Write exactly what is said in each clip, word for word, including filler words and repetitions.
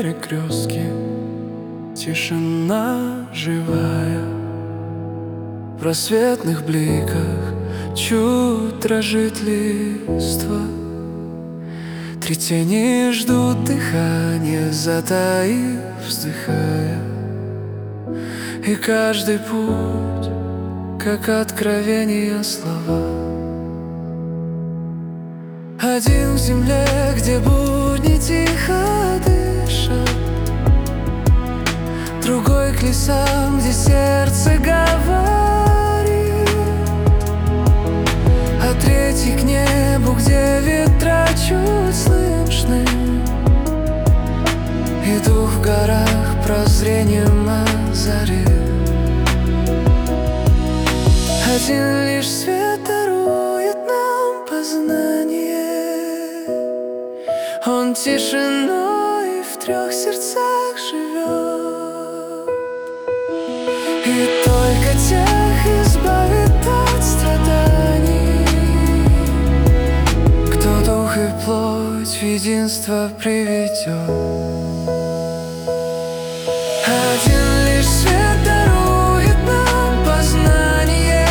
перекрестке тишина живая. В рассветных бликах чуть дрожит листва. Три тени ждут дыхания, затаив, вздыхая. И каждый путь, как откровение слова. Один в земле, где будни тихо дышат, другой к лесам, где сердце говорит, а третий к небу, где ветра чуть слышны, и дух в горах прозрением озарит. Один лишь свет дарует нам познание, он тишиной в трех сердцах живет, и только тех избавит от страданий, кто дух и плоть в единство приведет. Один лишь свет дарует нам познание,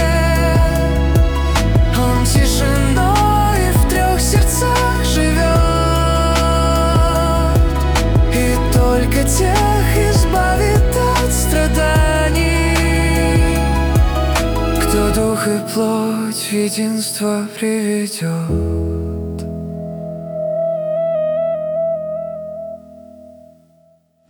он тишиной в трех сердцах живет, и только тех избавит от страданий, кто дух и плоть в единство приведет.